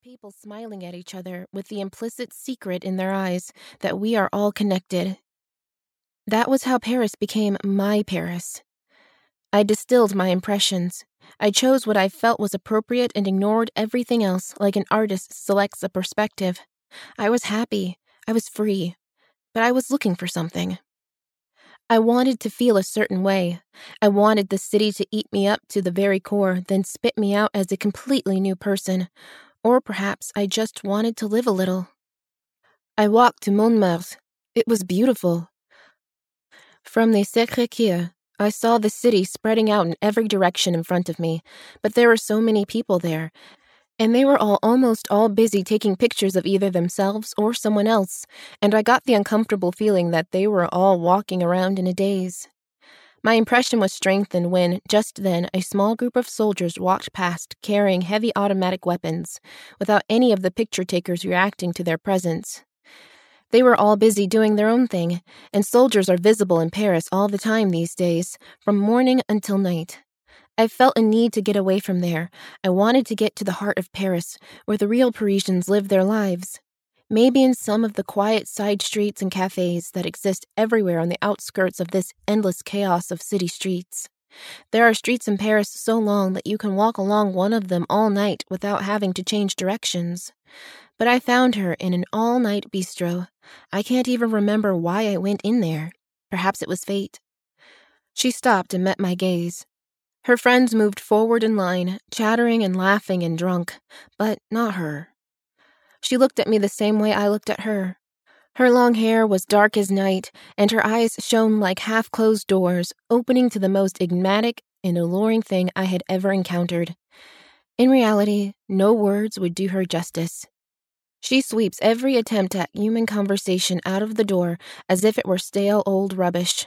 people smiling at each other with the implicit secret in their eyes that we are all connected. That was how Paris became my Paris. I distilled my impressions. I chose what I felt was appropriate and ignored everything else like an artist selects a perspective. I was happy. I was free. But I was looking for something. I wanted to feel a certain way. I wanted the city to eat me up to the very core, then spit me out as a completely new person. Or perhaps I just wanted to live a little. I walked to Montmartre. It was beautiful. From the Sacré-Cœur, I saw the city spreading out in every direction in front of me, but there were so many people there, and they were almost all busy taking pictures of either themselves or someone else, and I got the uncomfortable feeling that they were all walking around in a daze. My impression was strengthened when, just then, a small group of soldiers walked past carrying heavy automatic weapons, without any of the picture takers reacting to their presence. They were all busy doing their own thing, and soldiers are visible in Paris all the time these days, from morning until night. I felt a need to get away from there. I wanted to get to the heart of Paris, where the real Parisians live their lives. Maybe in some of the quiet side streets and cafes that exist everywhere on the outskirts of this endless chaos of city streets. There are streets in Paris so long that you can walk along one of them all night without having to change directions. But I found her in an all-night bistro. I can't even remember why I went in there. Perhaps it was fate. She stopped and met my gaze. Her friends moved forward in line, chattering and laughing and drunk, but not her. She looked at me the same way I looked at her. Her long hair was dark as night, and her eyes shone like half-closed doors, opening to the most enigmatic and alluring thing I had ever encountered. In reality, no words would do her justice. She sweeps every attempt at human conversation out of the door as if it were stale old rubbish.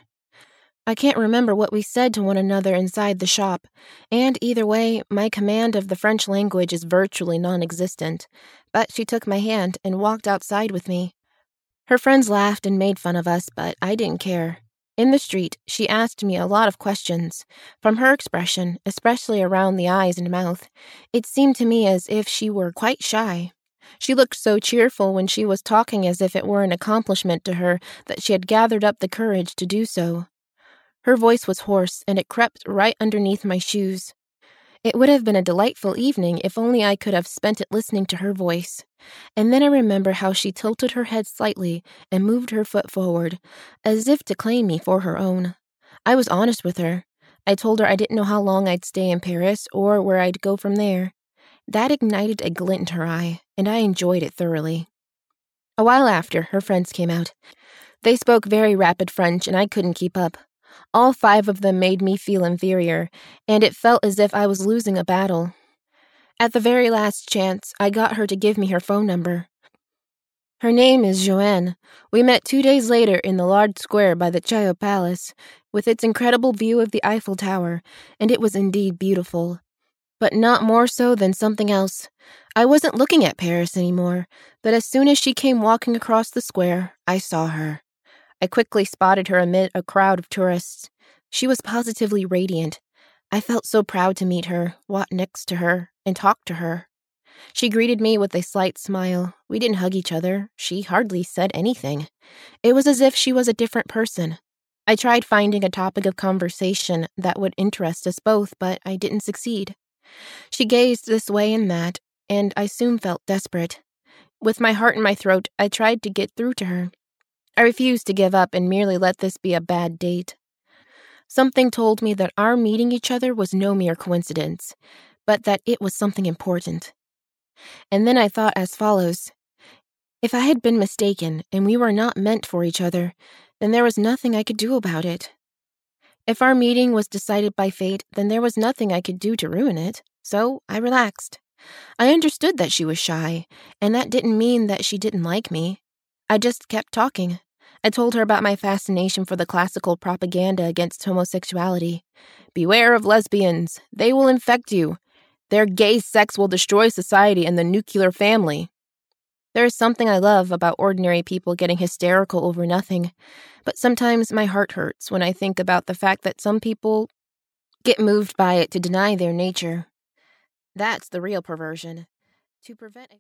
I can't remember what we said to one another inside the shop, and either way, my command of the French language is virtually non-existent, but she took my hand and walked outside with me. Her friends laughed and made fun of us, but I didn't care. In the street, she asked me a lot of questions. From her expression, especially around the eyes and mouth, it seemed to me as if she were quite shy. She looked so cheerful when she was talking as if it were an accomplishment to her that she had gathered up the courage to do so. Her voice was hoarse, and it crept right underneath my shoes. It would have been a delightful evening if only I could have spent it listening to her voice. And then I remember how she tilted her head slightly and moved her foot forward, as if to claim me for her own. I was honest with her. I told her I didn't know how long I'd stay in Paris or where I'd go from there. That ignited a glint in her eye, and I enjoyed it thoroughly. A while after, her friends came out. They spoke very rapid French, and I couldn't keep up. All 5 of them made me feel inferior, and it felt as if I was losing a battle. At the very last chance, I got her to give me her phone number. Her name is Joanne. We met 2 days later in the large square by the Chaillot Palace, with its incredible view of the Eiffel Tower, and it was indeed beautiful. But not more so than something else. I wasn't looking at Paris anymore, but as soon as she came walking across the square, I saw her. I quickly spotted her amid a crowd of tourists. She was positively radiant. I felt so proud to meet her, walk next to her, and talk to her. She greeted me with a slight smile. We didn't hug each other. She hardly said anything. It was as if she was a different person. I tried finding a topic of conversation that would interest us both, but I didn't succeed. She gazed this way and that, and I soon felt desperate. With my heart in my throat, I tried to get through to her. I refused to give up and merely let this be a bad date. Something told me that our meeting each other was no mere coincidence, but that it was something important. And then I thought as follows. If I had been mistaken and we were not meant for each other, then there was nothing I could do about it. If our meeting was decided by fate, then there was nothing I could do to ruin it, so I relaxed. I understood that she was shy, and that didn't mean that she didn't like me. I just kept talking. I told her about my fascination for the classical propaganda against homosexuality. Beware of lesbians. They will infect you. Their gay sex will destroy society and the nuclear family. There is something I love about ordinary people getting hysterical over nothing, but sometimes my heart hurts when I think about the fact that some people get moved by it to deny their nature. That's the real perversion. To prevent